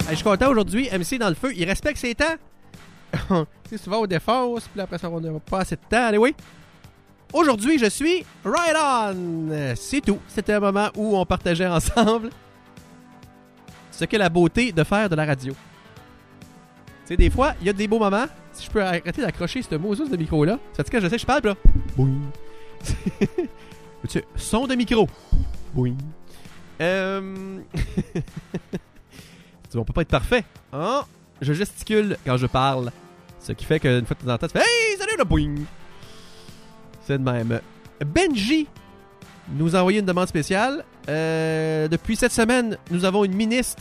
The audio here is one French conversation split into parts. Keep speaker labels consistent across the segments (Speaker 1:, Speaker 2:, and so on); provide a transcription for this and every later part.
Speaker 1: Je suis content aujourd'hui. MC dans le feu, il respecte ses temps. C'est souvent on défonce, puis après ça, on n'a pas assez de temps. Allez, oui. Aujourd'hui, je suis right on. C'est tout. C'était un moment où on partageait ensemble ce qu'est la beauté de faire de la radio. Tu sais, des fois, il y a des beaux moments. Si je peux arrêter d'accrocher ce mot de micro-là. Ça fait que je sais que je parle, là. Boing. Son de micro. Boing. On peut pas être parfait. Oh, je gesticule quand je parle. Ce qui fait qu'une fois de temps en temps, tu fais hey, salut le boing. C'est de même. Benji nous a envoyé une demande spéciale. Depuis cette semaine, nous avons une ministre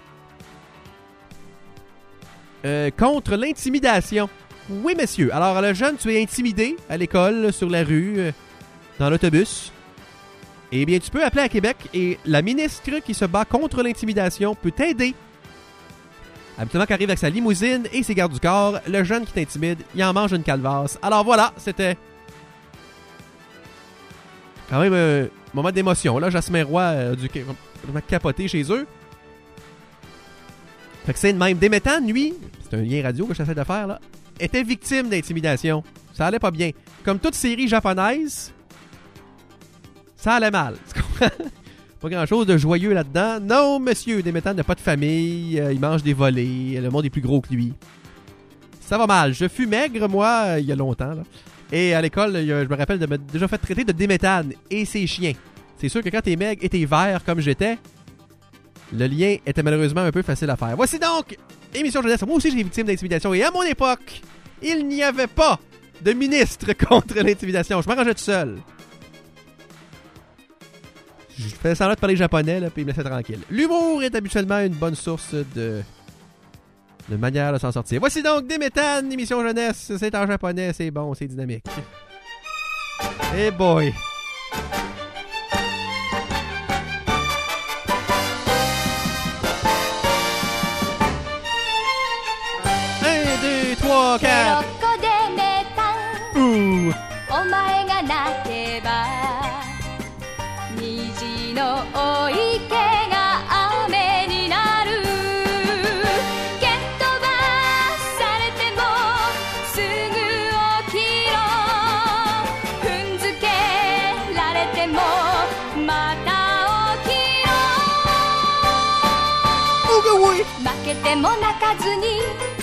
Speaker 1: contre l'intimidation. Oui, messieurs. Alors, le jeune, tu es intimidé à l'école, sur la rue, dans l'autobus. Eh bien, tu peux appeler à Québec et la ministre qui se bat contre l'intimidation peut t'aider. Habituellement, qui arrive avec sa limousine et ses gardes du corps, le jeune qui t'intimide, il en mange une calvasse. Alors voilà, c'était quand même un moment d'émotion. Là, Jasmin Roy du capoté chez eux. Fait que c'est de même. Déméthane, lui, c'est un lien radio que j'essaie de faire, là, était victime d'intimidation. Ça allait pas bien. Comme toute série japonaise, ça allait mal. Tu comprends? Pas grand-chose de joyeux là-dedans. Non, monsieur, Déméthane n'a pas de famille. Il mange des volets. Le monde est plus gros que lui. Ça va mal. Je fus maigre, moi, il y a longtemps, là. Et à l'école, je me rappelle de m'être déjà fait traiter de Déméthane et ses chiens. C'est sûr que quand t'es maigre et t'es vert comme j'étais, le lien était malheureusement un peu facile à faire. Voici donc émission jeunesse. Moi aussi, j'ai été victime d'intimidation. Et à mon époque, il n'y avait pas de ministre contre l'intimidation. Je m'arrangeais tout seul. Je faisais semblant de parler japonais, là, puis il me laissait tranquille. L'humour est habituellement une bonne source de manière de s'en sortir. Voici donc Déméthane, émission jeunesse. C'est en japonais, c'est bon, c'est dynamique. Hey boy! Un, deux, trois, quatre! Ouh!
Speaker 2: お前がなけば虹のお池が雨になる蹴っ飛ばされてもすぐ起きろ踏んづけられてもまた起きろ負けても泣かずに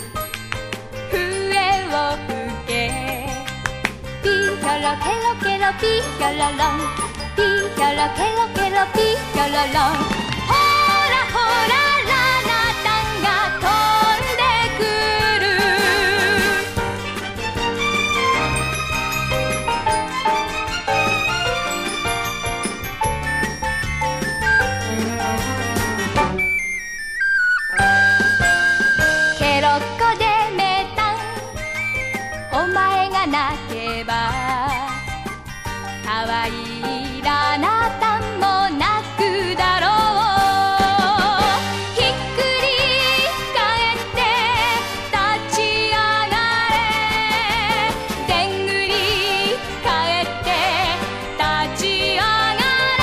Speaker 2: 笛を吹けピーヒョロケロケロピーヒョロロンピーヒョロケロケロピーヒョロロンほらほらラナタンが飛んでくるケロッコデメタンお前がなけばかわいいラナタンも泣くだろうひっくり返って立ち上がれでんぐり返って立ち上が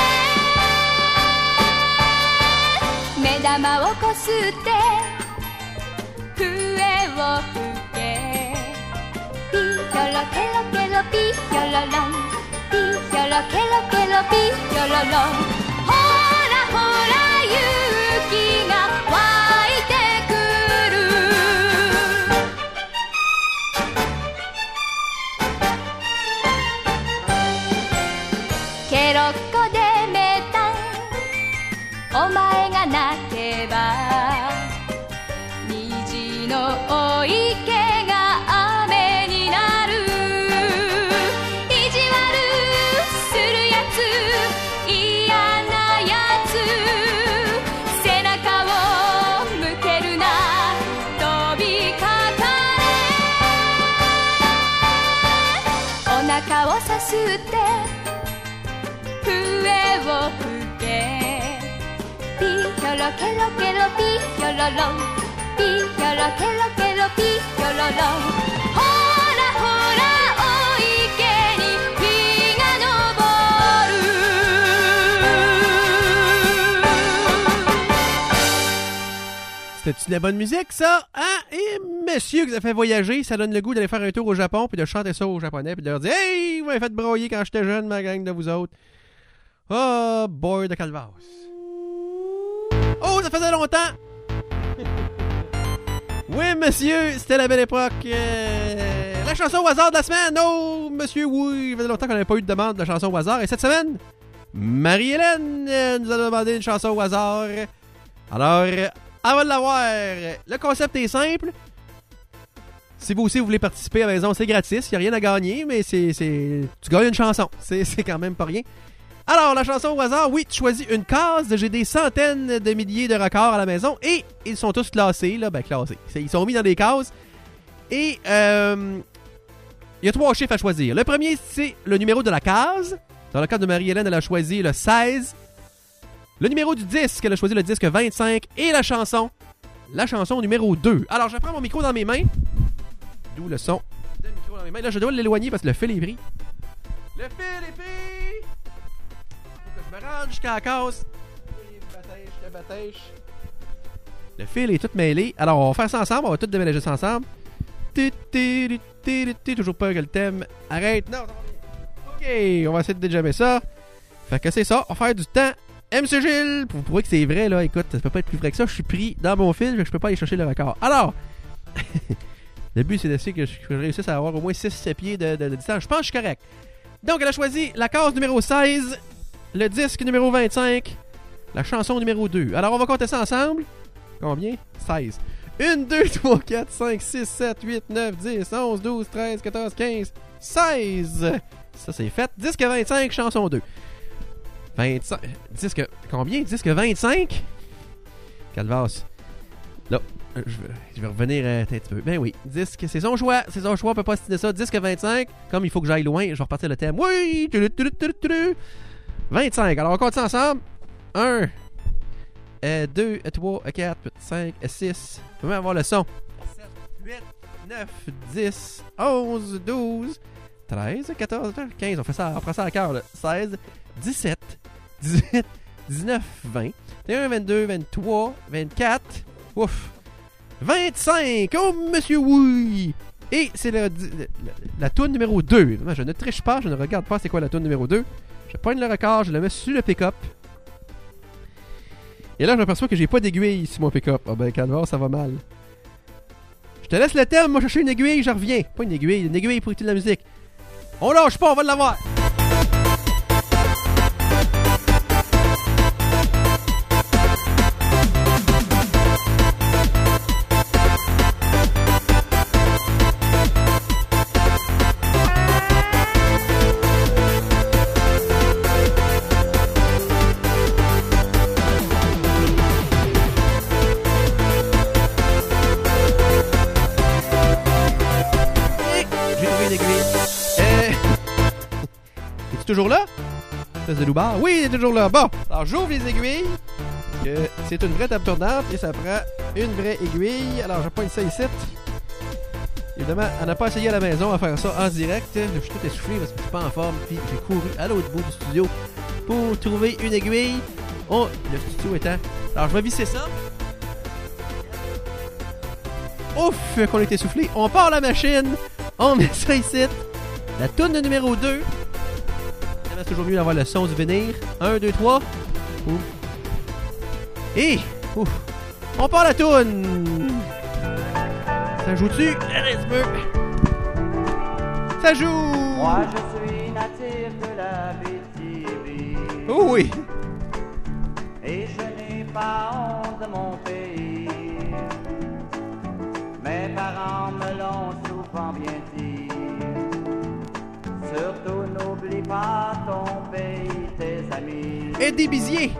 Speaker 2: れ目玉をこすって笛を吹けピーヒョロケロケロピーヒョロロンピーヒョロケロケロピーヒョロロンほらほら勇気が湧いてくるケロッコデメタンお前がなけば虹のお池が雨になる意地悪するやつ嫌なやつ背中を向けるな飛びかかれお腹をさすって笛を吹けピーヒョロケロケロピーヒョロロンピーヒョロケロケロピーヒョロロンほらほらお池に日が昇る
Speaker 1: C'était C'est-tu de la bonne musique, ça? Hein? Et monsieur qui vous a fait voyager, ça donne le goût d'aller faire un tour au Japon, puis de chanter ça aux Japonais, puis de leur dire « Hey, vous m'avez fait broyer quand j'étais jeune, ma gang de vous autres. » Oh, boy de Calvas. Oh, ça faisait longtemps! Oui, monsieur, c'était la belle époque. La chanson au hasard de la semaine. Oh, monsieur, oui, il faisait longtemps qu'on n'avait pas eu de demande de chanson au hasard. Et cette semaine, Marie-Hélène nous a demandé une chanson au hasard. Alors, on va l'avoir. Le concept est simple. Si vous aussi vous voulez participer à la maison, c'est gratis. Il n'y a rien à gagner, mais tu gagnes une chanson. C'est quand même pas rien. Alors, la chanson au hasard, oui, tu choisis une case. J'ai des centaines de milliers de records à la maison et ils sont tous classés. Là, classés. Ils sont mis dans des cases. Et il y a 3 chiffres à choisir. Le premier, c'est le numéro de la case. Dans le cas de Marie-Hélène, elle a choisi le 16. Le numéro du disque, elle a choisi le disque 25. Et la chanson numéro 2. Alors, je prends mon micro dans mes mains. D'où le son de micro dans mes mains. Là, je dois l'éloigner parce que le fil est pris. Le fil est pris! Je me rends jusqu'à la case. Je batèche. Le fil est tout mêlé. Alors, on va faire ça ensemble. On va tout déménager ça ensemble. Toujours peur que le thème arrête. Non, ça va bien. Ok, on va essayer de déjammer ça. Fait que c'est ça. On va faire du temps. MC Gilles, pour prouver que c'est vrai, là, écoute, ça peut pas être plus vrai que ça. Je suis pris dans mon fil. Je peux pas aller chercher le record. Alors, le but, c'est d'essayer que je réussisse à avoir au moins 6 pieds de distance. Je pense que je suis correct. Donc, elle a choisi la case numéro 16. Le disque numéro 25, la chanson numéro 2. Alors, on va compter ça ensemble. Combien? 16. 1, 2, 3, 4, 5, 6, 7, 8, 9, 10, 11, 12, 13, 14, 15, 16. Ça, c'est fait. Disque 25, chanson 2. 25. Disque... Combien? Disque 25? Calvas. Là, je vais revenir un petit peu. Ben oui, disque, c'est son choix. C'est son choix, on peut pas estimer ça. Disque 25. Comme il faut que j'aille loin, je vais repartir le thème. Oui! 25. Alors, on compte ça ensemble. 1, 2, 3, 4, 5, 6. On peut même avoir le son. 7, 8, 9, 10, 11, 12, 13, 14, 15. On prend ça à cœur. 16, 17, 18, 19, 20, 21, 22, 23, 24. Ouf. 25. Oh, monsieur, oui. Et c'est la toune numéro 2. Je ne triche pas, je ne regarde pas c'est quoi la toune numéro 2. Je pogne le record, je le mets sur le pick-up. Et là, je m'aperçois que j'ai pas d'aiguille sur mon pick-up. Ah ben, Calvar, ça va mal. Je te laisse le thème, moi chercher une aiguille, je reviens. Pas une aiguille pour écouter de la musique. On lâche pas, on va l'avoir. Toujours là? Ça c'est Loubar? Oui, il est toujours là. Bon, alors j'ouvre les aiguilles. Que c'est une vraie table tournante et ça prend une vraie aiguille. Alors je pointe ça ici. Évidemment, on n'a pas essayé à la maison à faire ça en direct. Je suis tout essoufflé parce que je suis pas en forme. Puis j'ai couru à l'autre bout du studio pour trouver une aiguille. Oh, le studio étant. Alors je vais visser ça. Ouf, qu'on est essoufflé. On part la machine. On met ça ici. La toune numéro 2. C'est toujours mieux d'avoir le son du venir. 1, 2, 3. Ouf. Et ouf. On part la toune. Ça joue-tu? Ça joue.
Speaker 3: Moi je suis natif de la BTV.
Speaker 1: Oh oui.
Speaker 3: Et je n'ai pas honte de mon pays. Mes parents me l'ont souvent bien dit. Surtout n'oublie pas ton pays, tes amis.
Speaker 1: Et des bisiers.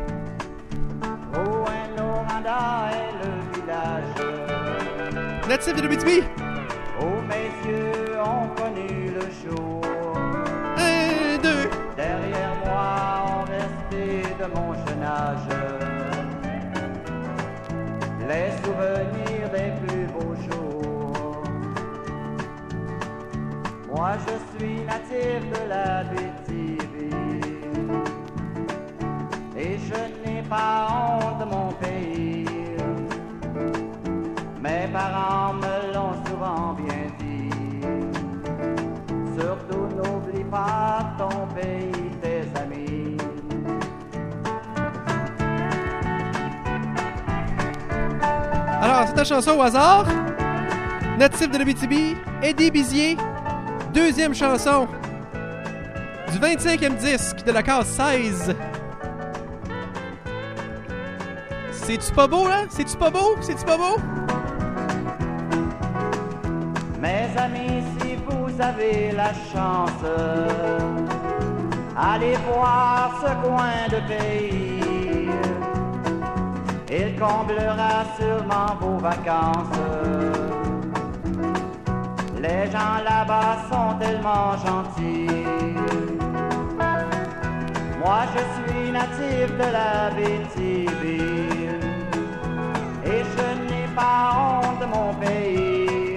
Speaker 3: Rouyn-Noranda est le village.
Speaker 1: Natif de l'Abitibi.
Speaker 3: Où mes yeux ont connu le jour.
Speaker 1: 1, 2.
Speaker 3: Derrière moi ont resté de mon jeune âge les souvenirs des plus beaux jours. Moi je suis natif de la BTV et je n'ai pas honte de mon pays. pays, tes amis.
Speaker 1: Alors, c'est ta chanson au hasard. Natif de l'Abitibi, Eddie Bizier. Deuxième chanson du 25e disque de la case 16. C'est-tu pas beau, là? C'est-tu pas beau? C'est-tu pas beau?
Speaker 3: Mes amis, si vous avez la chance, allez voir ce coin de pays. Il comblera sûrement vos vacances. Les gens là-bas sont tellement gentils. Moi je suis natif de l'Abitibi et je n'ai pas honte de mon pays.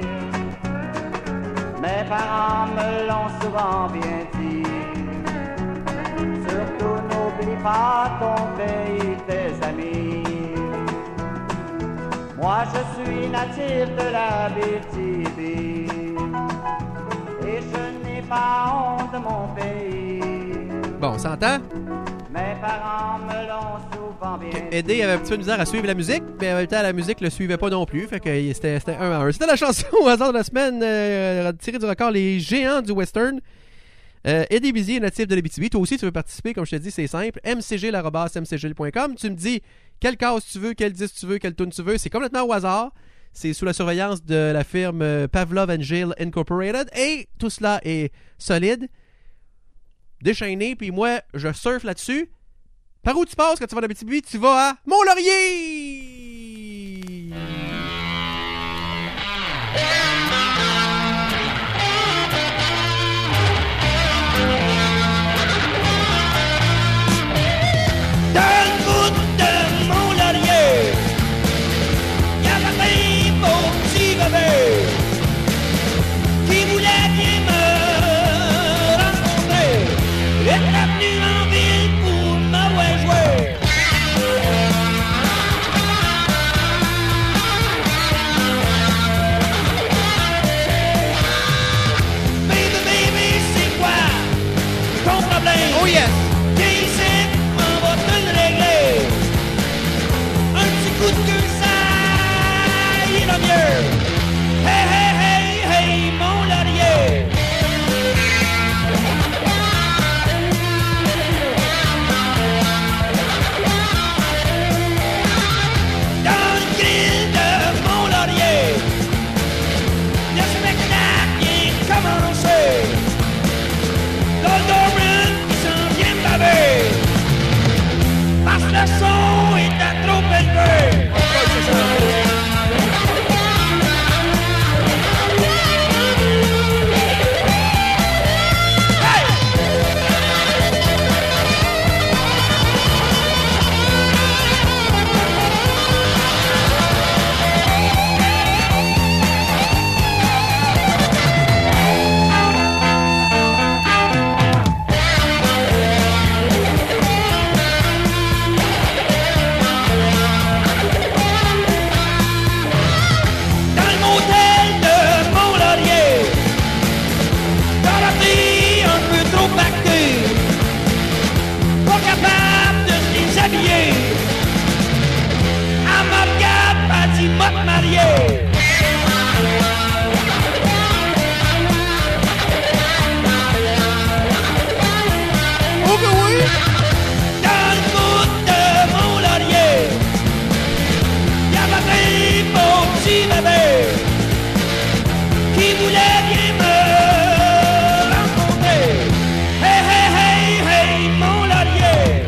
Speaker 3: Mes parents me l'ont souvent bien dit. Surtout n'oublie pas ton pays, tes amis. Moi je suis natif de l'Abitibi et je n'ai pas honte de mon pays.
Speaker 1: Bon, on s'entend?
Speaker 3: Mes parents me l'ont souvent bien dit.
Speaker 1: Eddie avait un petit peu de misère à suivre la musique, mais en même temps, la musique le suivait pas non plus. Fait que c'était 1-1. C'était la chanson au hasard de la semaine tirée du record Les Géants du Western. Eddie Bizier, natif de l'Abitibi. Toi aussi, tu veux participer, comme je te dis, c'est simple. mcg@mcg.com. Tu me dis quelle case tu veux, quel disque tu veux, quelle tune tu veux. C'est complètement au hasard. C'est sous la surveillance de la firme Pavlov & Gill Incorporated. Et tout cela est solide, déchaîné. Puis moi, je surfe là-dessus. Par où tu passes quand tu vas à l'Abitibi? Tu vas à Mont-Laurier!
Speaker 4: Dans le bout de Mont-Laurier, y avait un beau petit bébé qui voulait bien me rencontrer. Il est venu en ville pour me jouer. Baby, baby, c'est quoi ton problème?
Speaker 1: Oh yes!
Speaker 4: Viens ici, on va te le régler. Un petit coup de queue, ça ira mieux. Hey, hey, hey, hey, mon laurier. Dans le grill de mon laurier, le spectacle est commencé. Goldoran, il s'en vient baver. Parce que le son était trop élevé. Dans le motel de Mont-Laurier, dans la vie un peu trop pactée, pas capable de se déshabiller. Elle me regarde, elle dit m'a te marier.
Speaker 1: Oh que oui!
Speaker 4: Dans le bout de Mont-Laurier, y avait un beau petit bébé qui voulait bien me rencontrer. Hey, hey, hey, hey, Mont-Laurier.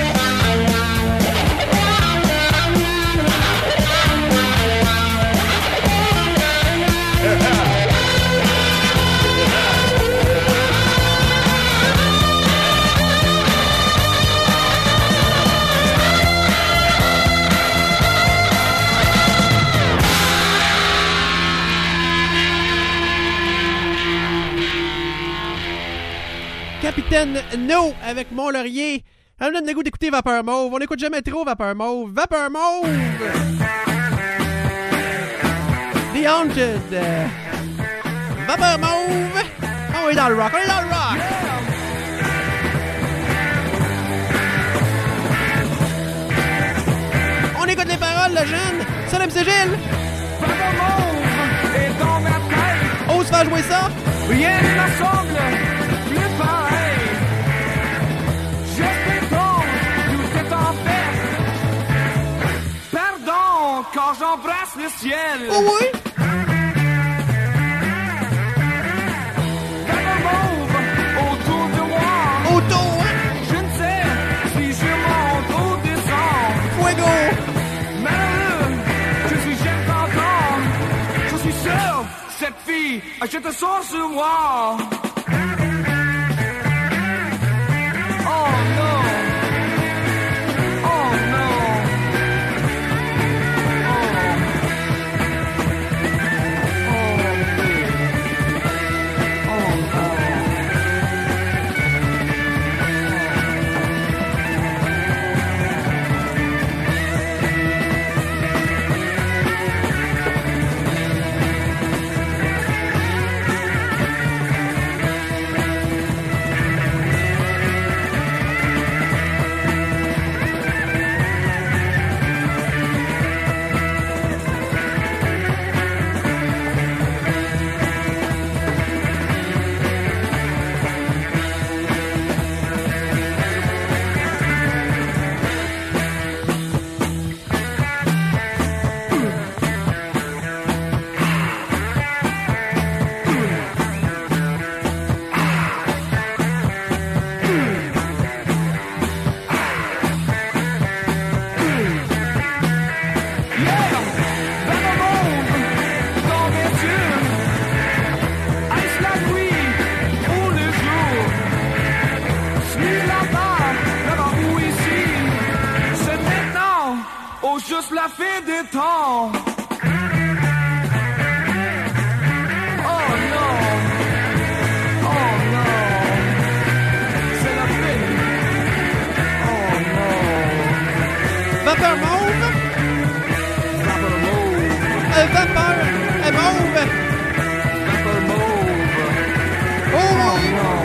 Speaker 1: Capitaine No avec Mont-Laurier. Ça me donne le goût d'écouter Vapeur Mauve. On n'écoute jamais trop Vapeur Mauve. Vapeur Mauve! The Haunted. Vapeur Mauve. On est dans le rock. On est dans le rock. MC Gilles!
Speaker 5: Et dans ma tête,
Speaker 1: Ose faire jouer ça!
Speaker 5: rien ne semble plus pareil. Je t'étonne, tout est en fait. Pardon, quand j'embrasse le ciel.
Speaker 1: Oh oui!
Speaker 5: Comme un mauve autour de moi.
Speaker 1: Autour!
Speaker 5: Je ne sais si je monte ou descends.
Speaker 1: Fuego!
Speaker 5: Malheureux, je suis jeune d'entendre. Je suis sûr, cette fille, je te sens sur moi. Oh non. Oh non. Juste la fin des temps. Oh non. Oh non. C'est la fin. Oh non.
Speaker 1: Vapeur mauve!
Speaker 5: Vapeur mauve.
Speaker 1: Vapeur mauve!
Speaker 5: Vapeur mauve.
Speaker 1: Oh oui!
Speaker 5: Non.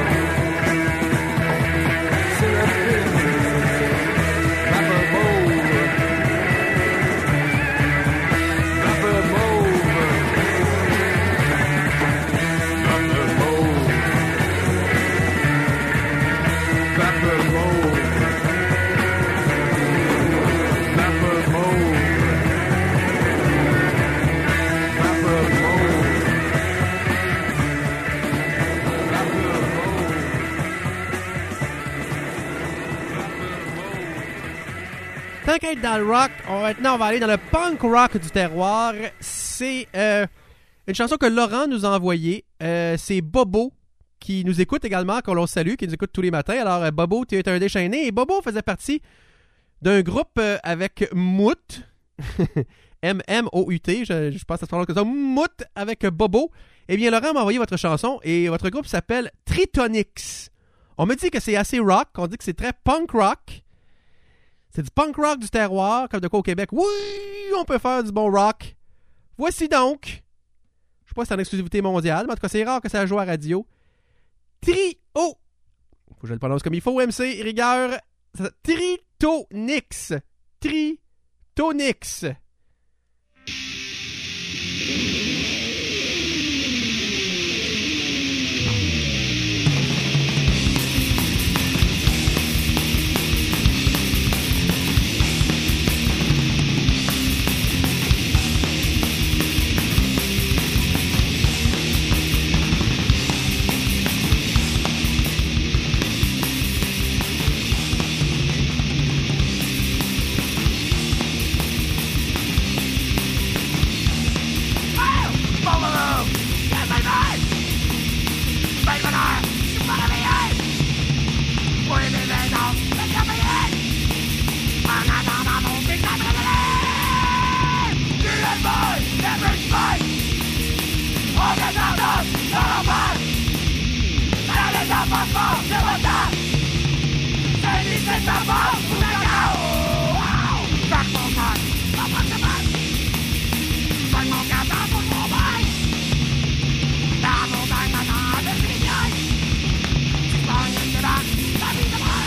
Speaker 5: C'est la fin. Vapeur mauve. Vapeur mauve. Vapeur mauve. Vapeur mauve. Vapeur mauve. Vapeur mauve.
Speaker 1: Tant qu'à être dans le rock, maintenant on va aller dans le punk rock du terroir. C'est une chanson que Laurent nous a envoyée. C'est Bobo qui nous écoute également, qu'on l'on salue, qui nous écoute tous les matins. Alors Bobo, tu es un déchaîné. Et Bobo faisait partie d'un groupe avec Mout. M-M-O-U-T, je pense que ça se prononce comme ça. Mout avec Bobo. Eh bien, Laurent m'a envoyé votre chanson et votre groupe s'appelle Tritonix. On me dit que c'est assez rock, on dit que c'est très punk rock. C'est du punk rock du terroir, comme de quoi au Québec. Oui, on peut faire du bon rock. Voici donc, je sais pas si c'est en exclusivité mondiale, mais en tout cas, c'est rare que ça joue à la radio. Faut que je le prononce comme il faut, MC, rigueur. Tritonix. Tritonix.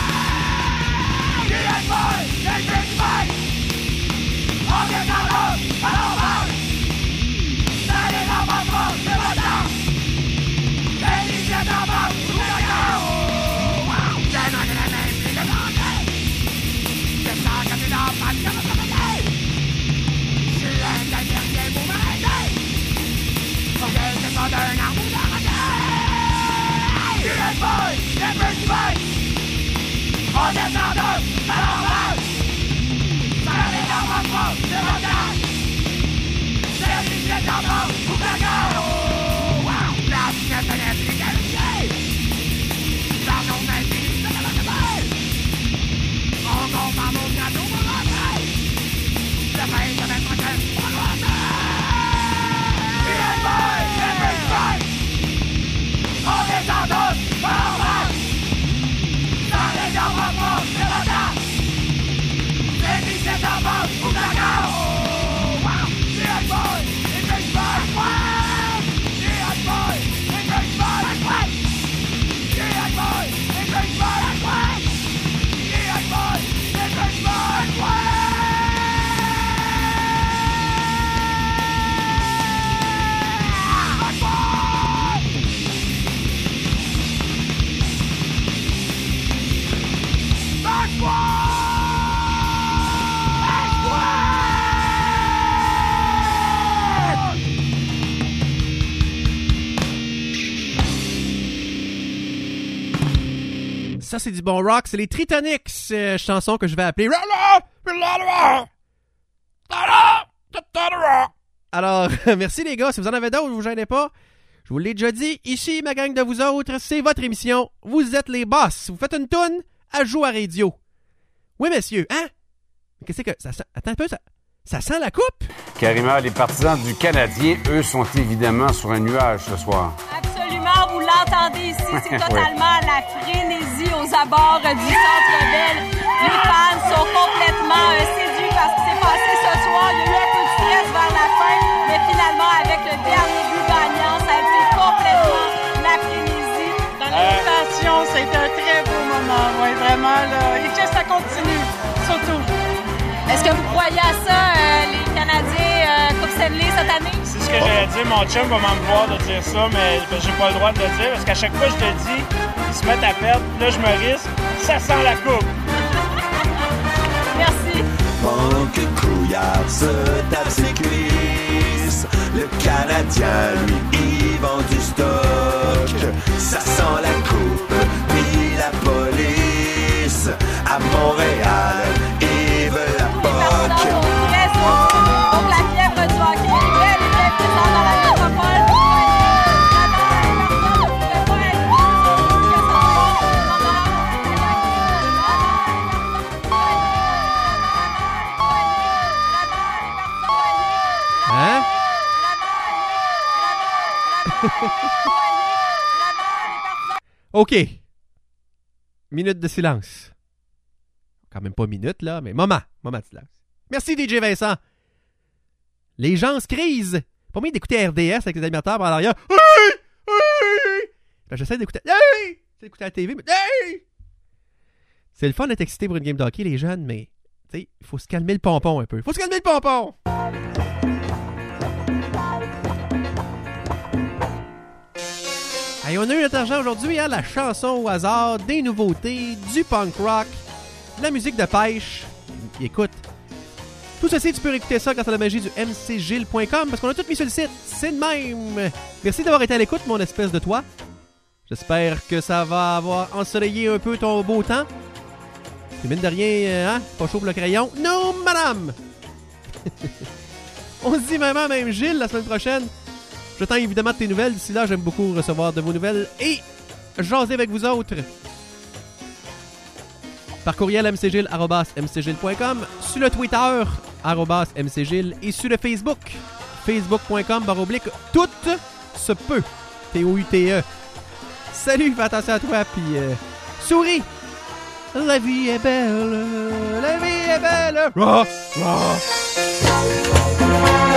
Speaker 4: Oh,
Speaker 5: En descendant, à l'envers. Ça les gardes pas, c'est mon gars. C'est lui qui est en bas, ou la gare. Oh, wow. La pièce de l'égalité. L'argent d'indice, c'est la bataille. On tombe à mon gâteau pour rentrer. Le pain de mettre en tête pour rentrer. On descend tous, par en bas. Ça les garde pas, c'est la gare. C'est lui qui est en bas, ou la gare. Oh, wow. The boy, it makes my way. The boy, it makes my way. The boy, it makes my way. The boy, it makes my way.
Speaker 1: Ça, c'est du bon rock. C'est les Tritonics, chanson que je vais appeler... Alors, merci les gars. Si vous en avez d'autres, vous gênez pas. Je vous l'ai déjà dit. Ici, ma gang de vous autres, c'est votre émission. Vous êtes les boss. Vous faites une toune, à jouer à radio. Oui, messieurs. Hein? Mais qu'est-ce que... Ça sent... Attends un peu, ça sent la coupe?
Speaker 6: Carrément, les partisans du Canadien, eux, sont évidemment sur un nuage ce soir.
Speaker 7: Absolument, vous l'entendez ici, c'est totalement la frénésie aux abords du Centre Bell. Les fans sont complètement séduits par ce qui s'est passé ce soir. Il y a eu un peu de stress vers la fin, mais finalement, avec le dernier but gagnant, ça a été complètement la frénésie.
Speaker 8: Dans l'animation, c'est un très beau moment, oui, vraiment, là. Et que ça continue, surtout.
Speaker 7: Est-ce que vous croyez à ça, les Canadiens Coupe Stanley cette année?
Speaker 9: C'est ce que j'allais dire. Mon chum va m'en vouloir de dire ça, mais j'ai pas le droit de le dire parce qu'à chaque fois que je le dis, ils se mettent à perdre. Là, je me risque. Ça sent la coupe.
Speaker 7: Merci.
Speaker 10: Pendant que Couillard se tape ses cuisses, le Canadien, lui, il vend du stock. Ça sent la coupe, puis la police. À Montréal, ils veulent la POC.
Speaker 7: Donc la fièvre du hockey, elle est présente dans la métropole.
Speaker 1: Hein? OK. Minute de silence. Quand même pas minute, là, mais moment de silence. Merci, DJ Vincent. Les gens se crisent. Pas moyen d'écouter RDS avec les animateurs par l'arrière. Hey! Hey! Ben, j'essaie d'écouter. Hey! J'essaie d'écouter la TV, mais. Hey! C'est le fun d'être excité pour une game de hockey, les jeunes, mais. Tu sais, il faut se calmer le pompon un peu. Faut se calmer le pompon! Hey, on a eu notre argent aujourd'hui, hein, la chanson au hasard, des nouveautés, du punk rock, de la musique de pêche. Écoute, tout ceci, tu peux réécouter ça grâce à la magie du mcgilles.com parce qu'on a tout mis sur le site. C'est de même. Merci d'avoir été à l'écoute, mon espèce de toi. J'espère que ça va avoir ensoleillé un peu ton beau temps. Puis mine de rien, hein, pas chaud pour le crayon. Non, madame! On se dit maman, même Gilles, la semaine prochaine. J'attends évidemment de tes nouvelles. D'ici là, j'aime beaucoup recevoir de vos nouvelles et jaser avec vous autres. Par courriel mcgilles@mcgilles.com, sur le Twitter @mcgilles et sur le Facebook facebook.com/tout se peut. TOUTE. Salut, fais attention à toi, puis souris. La vie est belle, la vie est belle. Rah, rah.